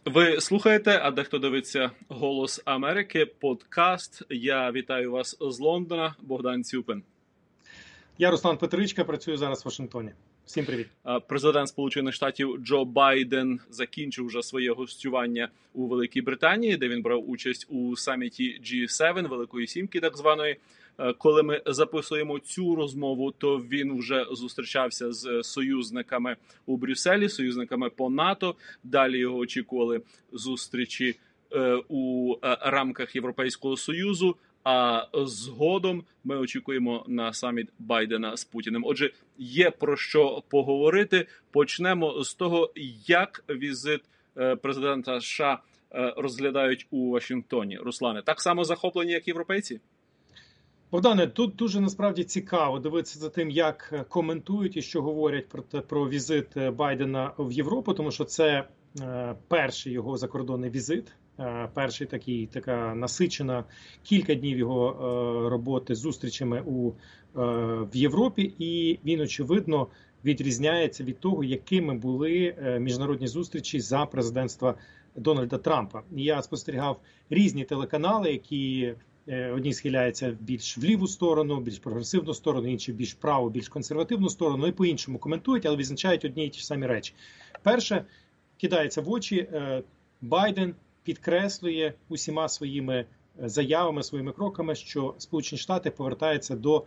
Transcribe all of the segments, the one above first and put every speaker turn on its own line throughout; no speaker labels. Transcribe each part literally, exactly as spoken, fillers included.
Ви слухаєте, а дехто дивиться «Голос Америки», подкаст. Я вітаю вас з Лондона, Богдан Цюпин.
Я Руслан Петричка, працюю зараз в Вашингтоні. Всім привіт.
Президент Сполучених Штатів Джо Байден закінчив вже своє гостювання у Великій Британії, де він брав участь у саміті джі сім, Великої Сімки так званої. Коли ми записуємо цю розмову, то він вже зустрічався з союзниками у Брюсселі, союзниками по НАТО. Далі його очікували зустрічі у рамках Європейського Союзу. А згодом ми очікуємо на саміт Байдена з Путіним. Отже, є про що поговорити. Почнемо з того, як візит президента США розглядають у Вашингтоні. Руслане, так само захоплені, як європейці?
Богдане, тут дуже насправді цікаво дивитися за тим, як коментують і що говорять про про візит Байдена в Європу, тому що це е, перший його закордонний візит, е, перший такий така насичена кілька днів його е, роботи з зустрічами у е, в Європі, і він очевидно відрізняється від того, якими були е, міжнародні зустрічі за президентства Дональда Трампа. І я спостерігав різні телеканали, які одні схиляються більш в ліву сторону, більш прогресивну сторону, інші більш праву, більш консервативну сторону, і по-іншому коментують, але відзначають одні і ті ж самі речі. Перше, кидається в очі, Байден підкреслює усіма своїми заявами, своїми кроками, що Сполучені Штати повертаються до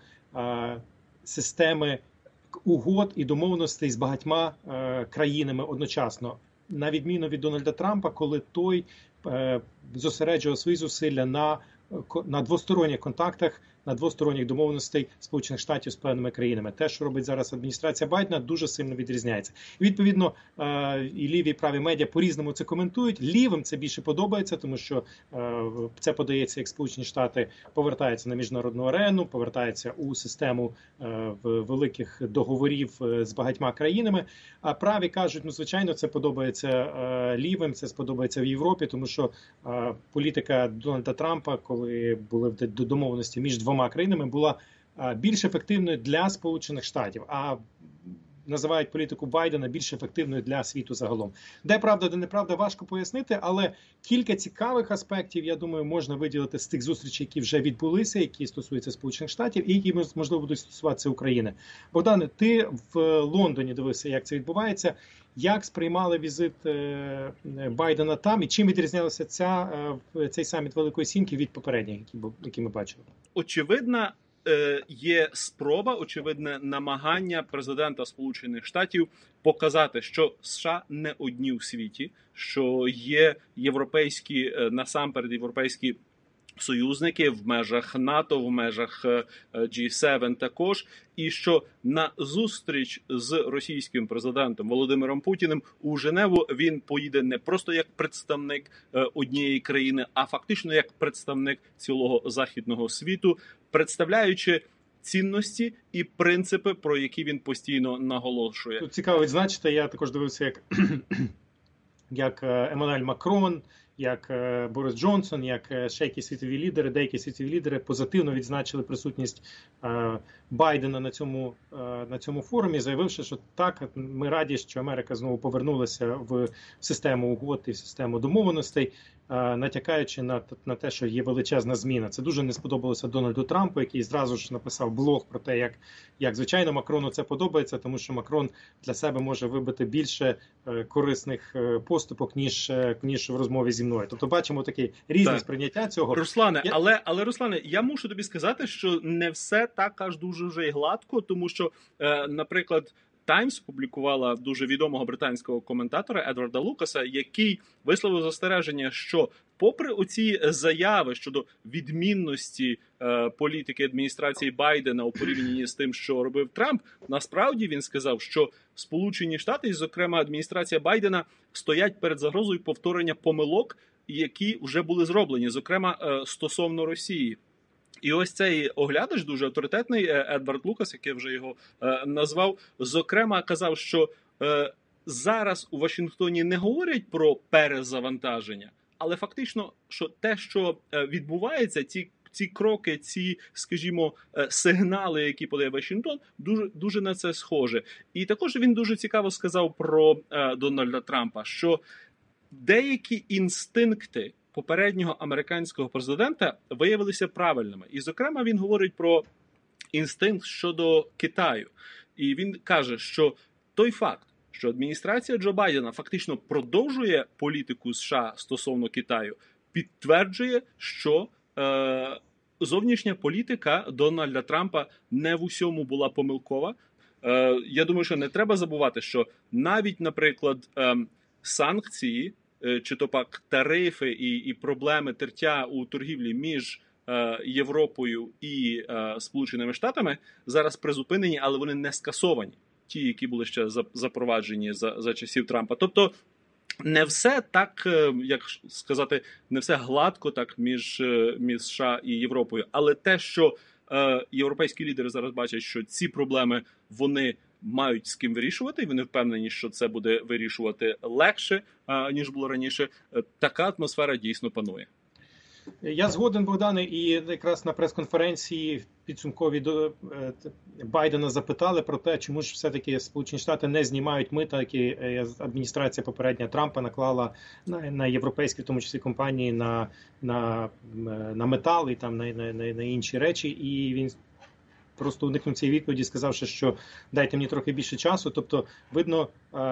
системи угод і домовленостей з багатьма країнами одночасно. На відміну від Дональда Трампа, коли той зосереджував свої зусилля на на двосторонніх контактах, на двосторонніх домовленостей Сполучених Штатів з певними країнами. Те, що робить зараз адміністрація Байдена, дуже сильно відрізняється. І, відповідно, і ліві, і праві медіа по-різному це коментують. Лівим це більше подобається, тому що це подається, як Сполучені Штати повертаються на міжнародну арену, повертаються у систему великих договорів з багатьма країнами. А праві кажуть, ну, звичайно, це подобається лівим, це сподобається в Європі, тому що політика Дональда Трампа, коли були домовленості між двома країнами, була більш ефективною для Сполучених Штатів, а називають політику Байдена більш ефективною для світу загалом. Де правда, де неправда, важко пояснити, але кілька цікавих аспектів, я думаю, можна виділити з тих зустрічей, які вже відбулися, які стосуються Сполучених Штатів і які, можливо, будуть стосуватися України. Богдане, ти в Лондоні дивився, як це відбувається. Як сприймали візит Байдена там і чим відрізнялася ця, цей саміт Великої Сімки від попередніх, які, які ми бачили?
Очевидно, є спроба, очевидне намагання президента Сполучених Штатів показати, що США не одні в світі, що є європейські, насамперед європейські союзники в межах НАТО, в межах джі сім також, і що на зустріч з російським президентом Володимиром Путіним у Женеву він поїде не просто як представник однієї країни, а фактично як представник цілого західного світу, представляючи цінності і принципи, про які він постійно наголошує.
Тут цікаво відзначити, я також дивився, як, як Еммануель Макрон, як Борис Джонсон, як ще якісь світові лідери, деякі світові лідери позитивно відзначили присутність Байдена на цьому, на цьому форумі, заявивши, що так, ми раді, що Америка знову повернулася в систему угод і в систему домовленостей, натякаючи на, на те, що є величезна зміна. Це дуже не сподобалося Дональду Трампу, який зразу ж написав блог про те, як, як звичайно, Макрону це подобається, тому що Макрон для себе може вибити більше корисних поступок, ніж, ніж в розмові зі мною. Тобто бачимо таке різне сприйняття цього.
Руслане, я... але, але, Руслане, я мушу тобі сказати, що не все так аж дуже вже й гладко, тому що, е, наприклад, Таймс публікувала дуже відомого британського коментатора Едварда Лукаса, який висловив застереження, що попри оці заяви щодо відмінності е, політики адміністрації Байдена у порівнянні з тим, що робив Трамп, насправді він сказав, що Сполучені Штати, і, зокрема, адміністрація Байдена, стоять перед загрозою повторення помилок, які вже були зроблені, зокрема, е, стосовно Росії. І ось цей оглядач, дуже авторитетний, Едвард Лукас, який вже його е, назвав, зокрема казав, що е, зараз у Вашингтоні не говорять про перезавантаження, але фактично, що те, що е, відбувається, ці, ці кроки, ці, скажімо, е, сигнали, які подає Вашингтон, дуже, дуже на це схоже. І також він дуже цікаво сказав про е, Дональда Трампа, що деякі інстинкти попереднього американського президента виявилися правильними. І, зокрема, він говорить про інстинкт щодо Китаю. І він каже, що той факт, що адміністрація Джо Байдена фактично продовжує політику США стосовно Китаю, підтверджує, що е, зовнішня політика Дональда Трампа не в усьому була помилкова. Е, я думаю, що не треба забувати, що навіть, наприклад, е, санкції, е, чи то пак тарифи і, і проблеми тертя у торгівлі між е, Європою і е, Сполученими Штатами зараз призупинені, але вони не скасовані. Ті, які були ще запроваджені за, за часів Трампа. Тобто не все так, як сказати, не все гладко так між, між США і Європою. Але те, що е, європейські лідери зараз бачать, що ці проблеми вони мають з ким вирішувати, і вони впевнені, що це буде вирішувати легше, е, ніж було раніше, е, така атмосфера дійсно панує.
Я згоден, Богдане, і якраз на прес-конференції підсумкові до Байдена запитали про те, чому ж все-таки Сполучені Штати не знімають мита, які адміністрація попередня Трампа наклала на, на європейські, в тому числі компанії, на, на, на метал і там на, на, на інші речі. І він просто уникнув цієї відповіді, сказавши, що дайте мені трохи більше часу. Тобто, видно,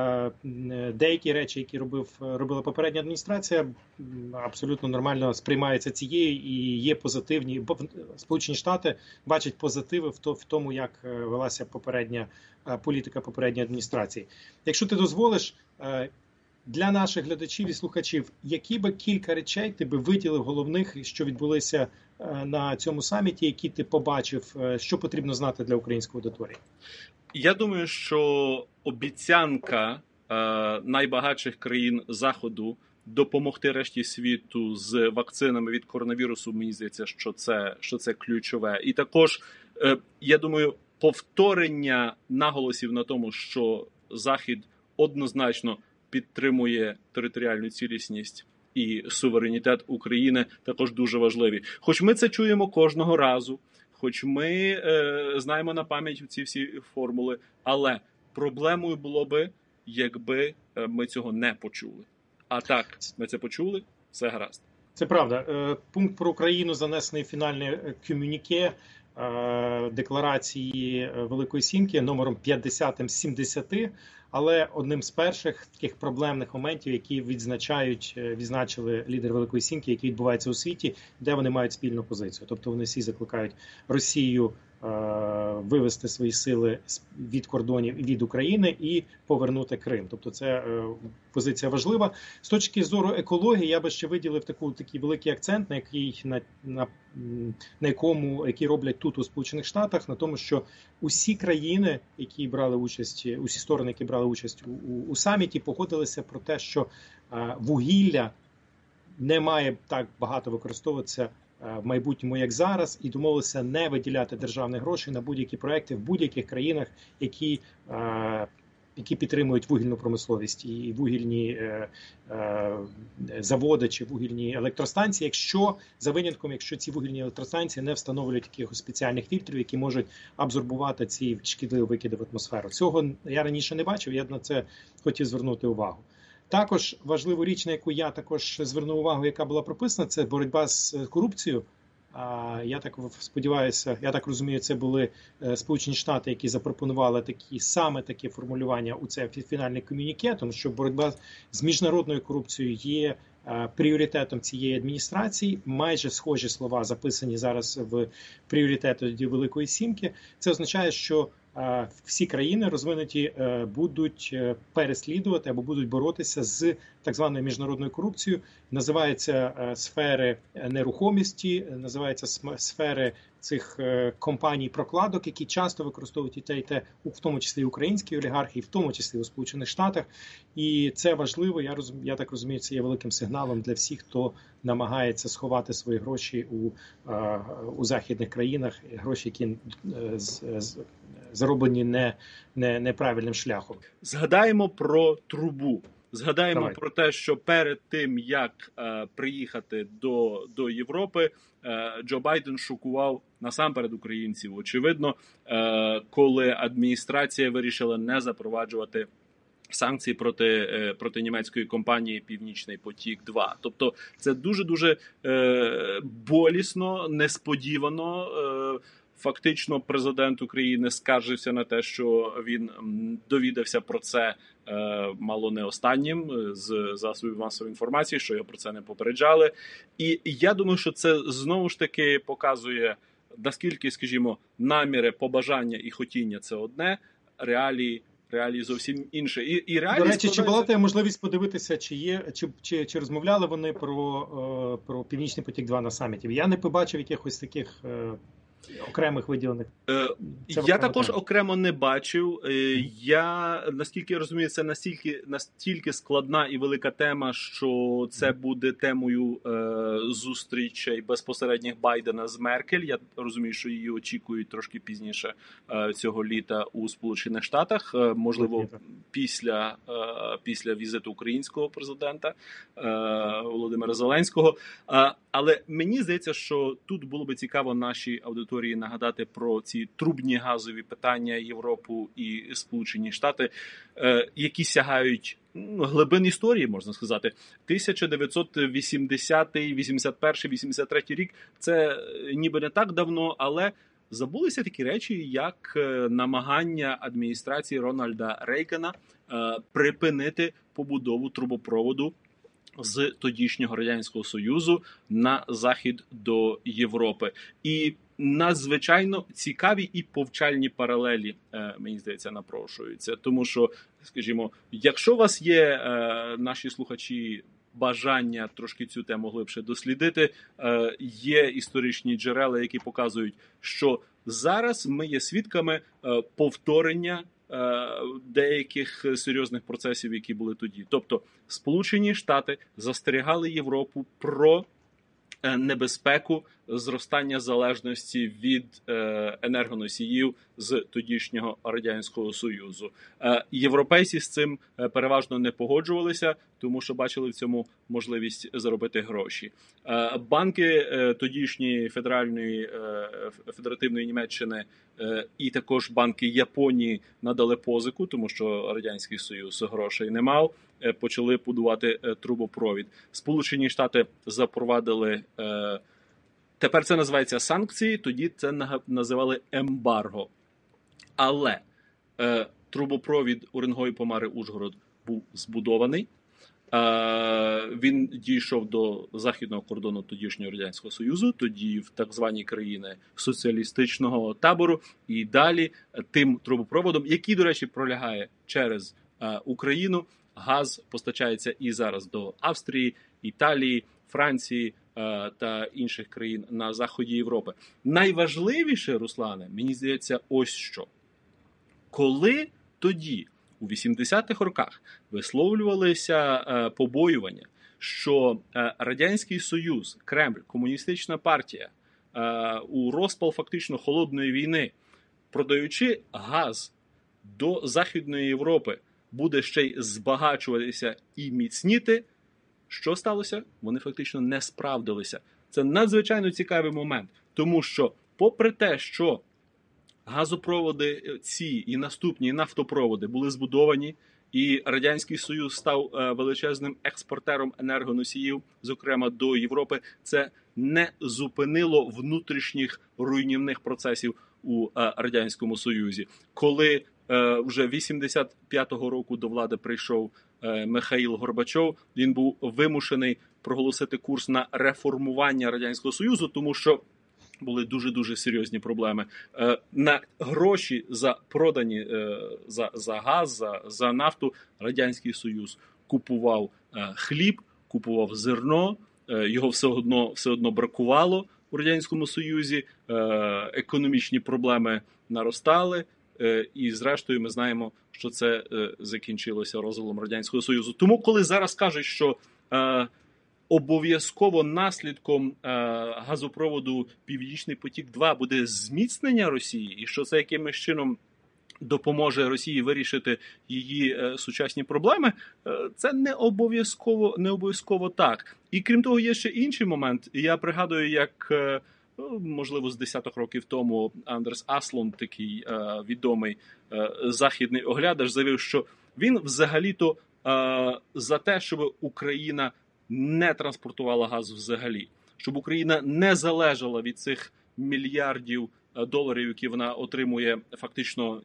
деякі речі, які робив, робила попередня адміністрація, абсолютно нормально сприймаються цією і є позитивні. Сполучені Штати бачать позитиви в тому, як велася попередня політика попередньої адміністрації. Якщо ти дозволиш, для наших глядачів і слухачів, які би кілька речей ти би виділив головних, що відбулися на цьому саміті, які ти побачив, що потрібно знати для української аудиторії?
Я думаю, що обіцянка е, найбагатших країн Заходу допомогти решті світу з вакцинами від коронавірусу, мені здається, що це, що це ключове. І також, е, я думаю, повторення наголосів на тому, що Захід однозначно підтримує територіальну цілісність і суверенітет України, також дуже важливі. Хоч ми це чуємо кожного разу, хоч ми е, знаємо на пам'ять ці всі формули, але проблемою було би, якби ми цього не почули. А так, ми це почули, все гаразд.
Це правда. Пункт про Україну занесений в фінальне комюніке декларації Великої Сімки номером п'ятдесят з сімдесяти, але одним з перших таких проблемних моментів, які відзначають, відзначили лідери Великої Сімки, які відбуваються у світі, де вони мають спільну позицію. Тобто вони всі закликають Росію вивести свої сили від кордонів від України і повернути Крим. Тобто це позиція важлива. З точки зору екології я би ще виділив таку, такий великий акцент, на який на, на, на якому який роблять тут у Сполучених Штатах, на тому, що усі країни, які брали участь, усі сторони, які брали участь у, у, у саміті, погодилися про те, що а, вугілля не має так багато використовуватися в майбутньому, як зараз, і домовилися не виділяти державних грошей на будь-які проекти в будь-яких країнах, які, які підтримують вугільну промисловість і вугільні заводи чи вугільні електростанції, якщо, за винятком, якщо ці вугільні електростанції не встановлюють якихось спеціальних фільтрів, які можуть абсорбувати ці шкідливі викиди в атмосферу. Цього я раніше не бачив, я на це хотів звернути увагу. Також важливу річ, на яку я також звернув увагу, яка була прописана, це боротьба з корупцією. Я так сподіваюся, я так розумію, це були Сполучені Штати, які запропонували такі саме таке формулювання у це фінальне комюніке, тому що боротьба з міжнародною корупцією є пріоритетом цієї адміністрації. Майже схожі слова записані зараз в пріоритеті Великої Сімки. Це означає, що всі країни розвинуті будуть переслідувати або будуть боротися з так званою міжнародною корупцією. Називаються сфери нерухомості, називаються сфери цих компаній прокладок, які часто використовують і те, і те, в тому числі українські олігархи, в тому числі у Сполучених Штатах. І це важливо, я, розум, я так розумію, це є великим сигналом для всіх, хто намагається сховати свої гроші у, у західних країнах, гроші, які з, з, зароблені не, не, неправильним шляхом.
Згадаємо про трубу. Згадаємо
Давай.
про те, що перед тим, як е, приїхати до, до Європи, е, Джо Байден шокував насамперед українців. Очевидно, е, коли адміністрація вирішила не запроваджувати санкції проти, проти німецької компанії «Північний потік-два». Тобто це дуже-дуже е, болісно, несподівано. Е, фактично президент України скаржився на те, що він довідався про це е, мало не останнім з засобів масової інформації, що його про це не попереджали. І я думаю, що це знову ж таки показує, наскільки, скажімо, наміри, побажання і хотіння – це одне, реалії Реалії зовсім інше. І, і реалії
До речі,
складається...
чи була тебе можливість подивитися, чи є, чи, чи, чи розмовляли вони про, про Північний потік-два на саміті? Я не побачив якихось таких окремих виділених.
Е, я також тема. окремо не бачив. Е, я, наскільки я розумію, це настільки, настільки складна і велика тема, що це буде темою е, зустрічей безпосередніх Байдена з Меркель. Я розумію, що її очікують трошки пізніше е, цього літа у Сполучених Штатах. Е, можливо, після, е, після візиту українського президента е, Володимира Зеленського. Е, але мені здається, що тут було би цікаво нашій аудиторії нагадати про ці трубні газові питання Європу і Сполучені Штати, які сягають глибин історії, можна сказати. тисяча дев'ятсот вісімдесятий, вісімдесят перший, вісімдесят третій рік – це ніби не так давно, але забулися такі речі, як намагання адміністрації Рональда Рейгана припинити побудову трубопроводу з тодішнього Радянського Союзу на захід до Європи. І надзвичайно цікаві і повчальні паралелі, мені здається, напрошуються. Тому що, скажімо, якщо у вас є, наші слухачі, бажання трошки цю тему глибше дослідити, є історичні джерела, які показують, що зараз ми є свідками повторення деяких серйозних процесів, які були тоді. Тобто Сполучені Штати застерігали Європу про небезпеку зростання залежності від енергоносіїв з тодішнього Радянського Союзу. Європейці з цим переважно не погоджувалися, тому що бачили в цьому можливість заробити гроші. Банки тодішньої федеральної федеративної Німеччини і також банки Японії надали позику, тому що Радянський Союз грошей не мав, почали будувати трубопровід. Сполучені Штати запровадили, тепер це називається санкції, тоді це називали ембарго. Але трубопровід Уренгой-Помари-Ужгород був збудований. Він дійшов до західного кордону тодішнього Радянського Союзу, тоді в так звані країни соціалістичного табору, і далі тим трубопроводом, який, до речі, пролягає через Україну. Газ постачається і зараз до Австрії, Італії, Франції та інших країн на заході Європи. Найважливіше, Руслане, мені здається, ось що. Коли тоді, у вісімдесятих роках, висловлювалися побоювання, що Радянський Союз, Кремль, комуністична партія у розпал фактично холодної війни, продаючи газ до Західної Європи, буде ще й збагачуватися і міцніти, що сталося? Вони фактично не справдилися. Це надзвичайно цікавий момент, тому що попри те, що газопроводи ці і наступні нафтопроводи були збудовані, і Радянський Союз став величезним експортером енергоносіїв, зокрема до Європи, це не зупинило внутрішніх руйнівних процесів у Радянському Союзі. Коли вже вісімдесят п'ятого року до влади прийшов Михаїл Горбачов, він був вимушений проголосити курс на реформування Радянського Союзу, тому що були дуже-дуже серйозні проблеми. На гроші за продані, за, за газ, за, за нафту Радянський Союз купував хліб, купував зерно, його все одно, все одно бракувало у Радянському Союзі, економічні проблеми наростали, і зрештою ми знаємо, що це закінчилося розвалом Радянського Союзу. Тому коли зараз кажуть, що обов'язково наслідком е, газопроводу «Північний потік-два» буде зміцнення Росії, і що це якимось чином допоможе Росії вирішити її е, сучасні проблеми, е, це не обов'язково, не обов'язково так. І крім того, є ще інший момент. Я пригадую, як, е, можливо, з десяток років тому Андерс Аслунд, такий е, відомий е, західний оглядач, заявив, що Він взагалі-то е, за те, щоб Україна не транспортувала газ взагалі, щоб Україна не залежала від цих мільярдів доларів, які вона отримує фактично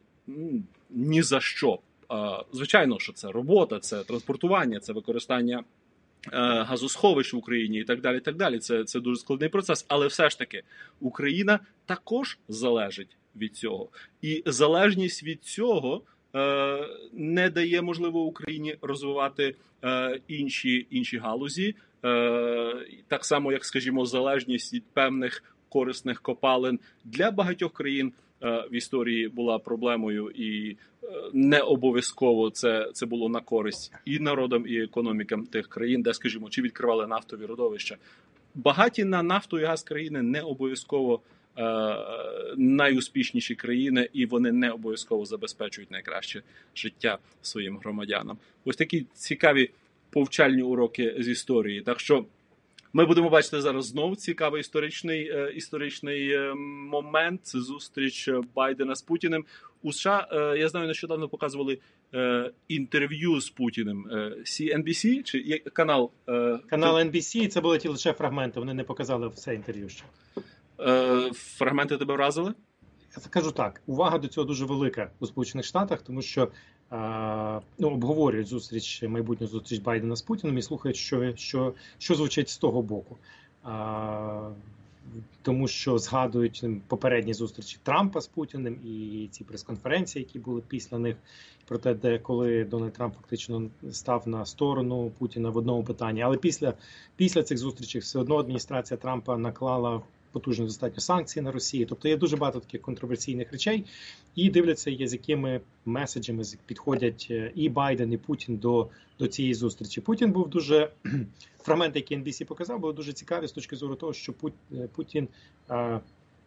ні за що. Звичайно, що це робота, це транспортування, це використання газосховищ в Україні і так далі. так далі. Це, це дуже складний процес. Але все ж таки Україна також залежить від цього. І залежність від цього е, не дає, можливо, Україні розвивати е, інші, інші галузі. Е, так само, як, скажімо, залежність від певних корисних копалин для багатьох країн в історії була проблемою, і не обов'язково це, це було на користь і народам, і економікам тих країн, де, скажімо, чи відкривали нафтові родовища. Багаті на нафту і газ країни не обов'язково е, найуспішніші країни, і вони не обов'язково забезпечують найкраще життя своїм громадянам. Ось такі цікаві повчальні уроки з історії. Так що ми будемо бачити зараз знову цікавий історичний, е, історичний е, момент. Це зустріч Байдена з Путіним. У США, е, я знаю, нещодавно показували е, інтерв'ю з Путіним. Е, Сі Ен Бі Сі чи є канал? Е,
канал Ен Бі Сі, це були ті лише фрагменти, вони не показали все інтерв'ю ще.
Е, фрагменти тебе вразили?
Я скажу так, увага до цього дуже велика у Сполучених Штатах, тому що а, ну, обговорюють зустріч, майбутню зустріч Байдена з Путіним і слухають, що, що, що звучить з того боку. А, тому що згадують попередні зустрічі Трампа з Путіним і ці прес-конференції, які були після них, про те, де коли Дональд Трамп фактично став на сторону Путіна в одному питанні. Але після, після цих зустрічей все одно адміністрація Трампа наклала потужні достатньо санкції на Росію. Тобто є дуже багато таких контроверсійних речей. І дивляться, є, з якими меседжами підходять і Байден, і Путін до, до цієї зустрічі. Путін був дуже... Фрагменти, які Ен Бі Сі показав, були дуже цікаві з точки зору того, що Путін а,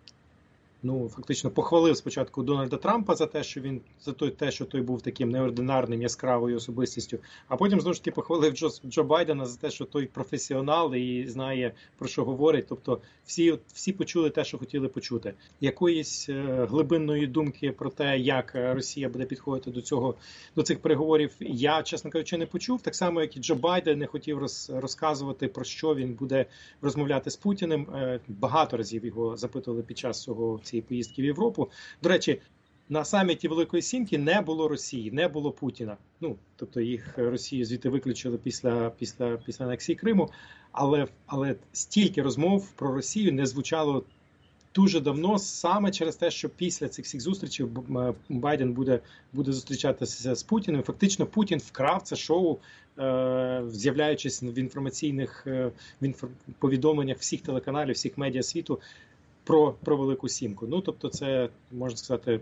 ну, фактично похвалив спочатку Дональда Трампа за те, що він за той, те, що той був таким неординарним, яскравою особистістю, а потім знову ж таки похвалив Джо, Джо Байдена за те, що той професіонал і знає, про що говорить. Тобто всі, всі почули те, що хотіли почути. Якоїсь е, глибинної думки про те, як Росія буде підходити до цього, до цих переговорів, я, чесно кажучи, не почув. Так само, як і Джо Байден не хотів роз, розказувати, про що він буде розмовляти з Путіним. Е, багато разів його запитували під час цього цієї поїздки в Європу. До речі, на саміті Великої Сімки не було Росії, не було Путіна. Ну, тобто їх Росію звідти виключили після, після, після анексії Криму, але, але стільки розмов про Росію не звучало дуже давно, саме через те, що після цих всіх зустрічей Байден буде, буде зустрічатися з Путіним. Фактично Путін вкрав це шоу, е, з'являючись в інформаційних е, в інф... повідомленнях всіх телеканалів, всіх медіа світу, Про, про Велику Сімку. Ну, тобто це, можна сказати,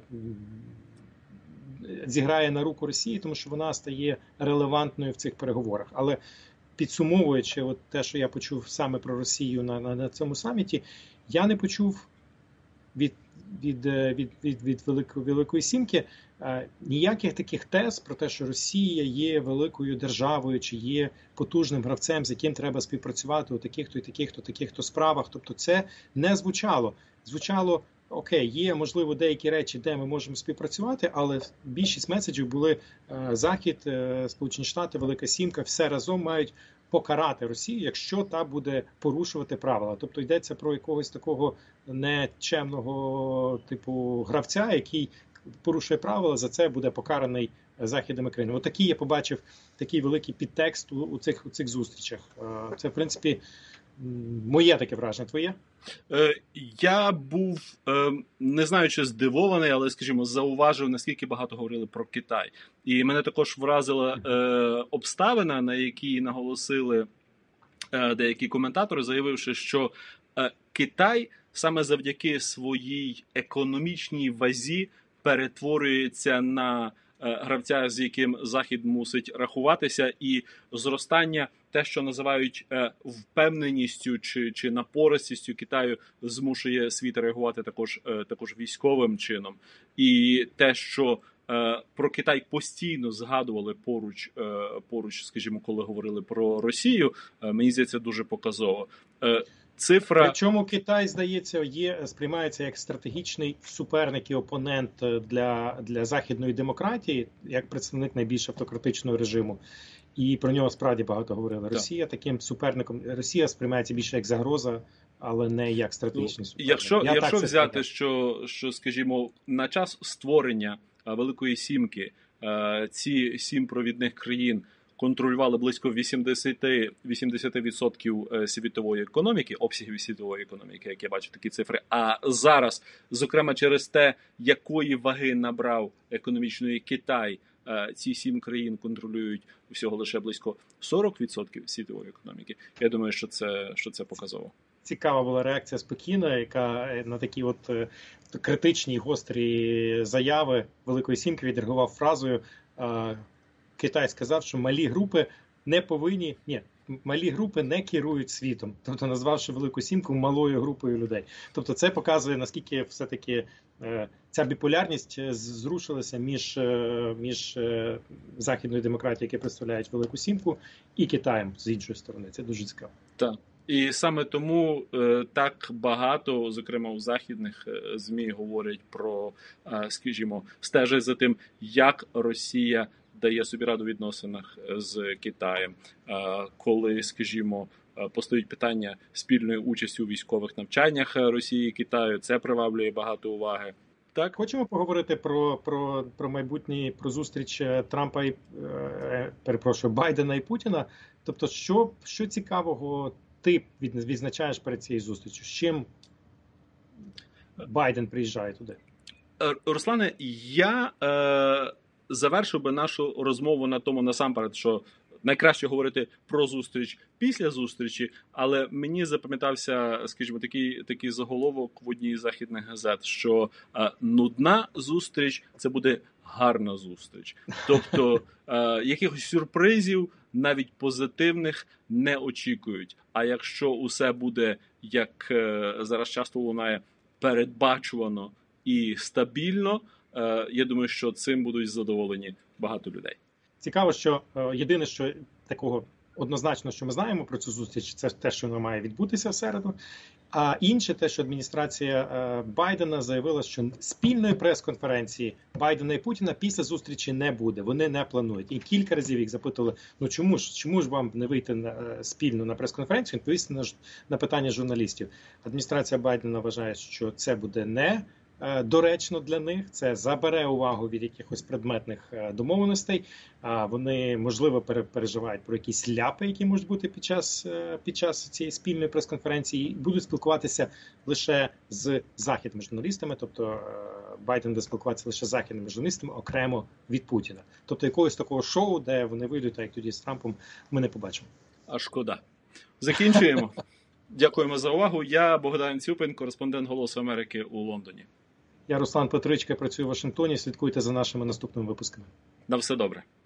зіграє на руку Росії, тому що вона стає релевантною в цих переговорах. Але підсумовуючи от те, що я почув саме про Росію на, на, на цьому саміті, я не почув від, від, від, від, від Великої, Великої Сімки е, ніяких таких тез про те, що Росія є великою державою, чи є потужним гравцем, з яким треба співпрацювати у таких-то і таких-то, таких-то справах. Тобто це не звучало. Звучало, окей, є, можливо, деякі речі, де ми можемо співпрацювати, але більшість меседжів були е, Захід, е, Сполучені Штати, Велика Сімка, все разом мають покарати Росію, якщо та буде порушувати правила. Тобто йдеться про якогось такого нечемного типу гравця, який порушує правила, за це буде покараний Західними країнами. Отакий я побачив такий великий підтекст у, у, цих, у цих зустрічах. Це, в принципі, моє таке враження. Твоє?
Я був, не знаю, чи здивований, але, скажімо, зауважив, наскільки багато говорили про Китай. І мене також вразила обставина, на якій наголосили деякі коментатори, заявивши, що Китай саме завдяки своїй економічній вазі перетворюється на гравця, з яким Захід мусить рахуватися, і зростання, те, що називають впевненістю чи, чи напористістю Китаю, змушує світ реагувати також, також військовим чином. І те, що про Китай постійно згадували поруч, поруч, скажімо, коли говорили про Росію, мені здається, дуже показово. цифра...
Причому Китай, здається, є, сприймається як стратегічний суперник і опонент для, для західної демократії, як представник найбільш автократичного режиму. І про нього справді багато говорили. Росія таким суперником, Росія сприймається більше як загроза, але не як стратегічний суперник.
Якщо,
Я
якщо взяти,
сприймаю.
що, що, скажімо, на час створення Великої Сімки ці сім провідних країн контролювали близько вісімдесят відсотків світової економіки, обсягів світової економіки, як я бачу такі цифри. А зараз, зокрема через те, якої ваги набрав економічної Китай, ці сім країн контролюють всього лише близько сорок відсотків світової економіки. Я думаю, що це, що це показово.
Цікава була реакція з Пекіна, яка на такі от критичні, гострі заяви Великої Сімки відреагував фразою: Китай сказав, що малі групи не повинні, ні, малі групи не керують світом, тобто назвавши Велику Сімку малою групою людей. Тобто це показує, наскільки все-таки ця біполярність зрушилася між, між західною демократією, яка представляють Велику Сімку, і Китаєм з іншої сторони. Це дуже цікаво.
Так. І саме тому е, так багато, зокрема у західних е, ЗМІ, говорять про, е, скажімо, стежать за тим, як Росія дає собі раду в відносинах з Китаєм, е, коли, скажімо, е, постають питання спільної участі у військових навчаннях Росії і Китаю. Це приваблює багато уваги. Так,
хочемо поговорити про, про, про майбутнє, про зустріч Трампа і е, перепрошую, Байдена і Путіна. Тобто, що, що цікавого ти відзначаєш перед цією зустрічю? З чим Байден приїжджає туди?
Руслане, я е, завершив би нашу розмову на тому насамперед, що найкраще говорити про зустріч після зустрічі, але мені запам'ятався, скажімо, такий, такий заголовок в одній з західних газет, що е, нудна зустріч – це буде гарна зустріч. Тобто е, якихось сюрпризів, навіть позитивних, не очікують. А якщо усе буде, як е, зараз часто лунає, передбачувано і стабільно, е, я думаю, що цим будуть задоволені багато людей.
Цікаво, що е, єдине, що такого однозначно, що ми знаємо про цю зустріч, це те, що вона має відбутися в середу. А інше те, що адміністрація е, Байдена заявила, що спільної прес-конференції Байдена і Путіна після зустрічі не буде. Вони не планують. І кілька разів їх запитували, ну чому ж, чому ж вам не вийти на, е, спільно на прес-конференцію, відповісти на, на питання журналістів. Адміністрація Байдена вважає, що це буде не доречно для них, це забере увагу від якихось предметних домовленостей, а вони, можливо, переживають про якісь ляпи, які можуть бути під час, під час цієї спільної прес-конференції, і будуть спілкуватися лише з західними журналістами, тобто Байден буде спілкуватися лише з західними журналістами окремо від Путіна. Тобто якогось такого шоу, де вони вийдуть, так як тоді з Трампом, ми не побачимо.
А шкода. Закінчуємо. Дякуємо за увагу. Я Богдан Цюпин, кореспондент «Голосу Америки» у Лондоні.
Я Руслан Петричка, працюю в Вашингтоні. Слідкуйте за нашими наступними випусками.
На все добре.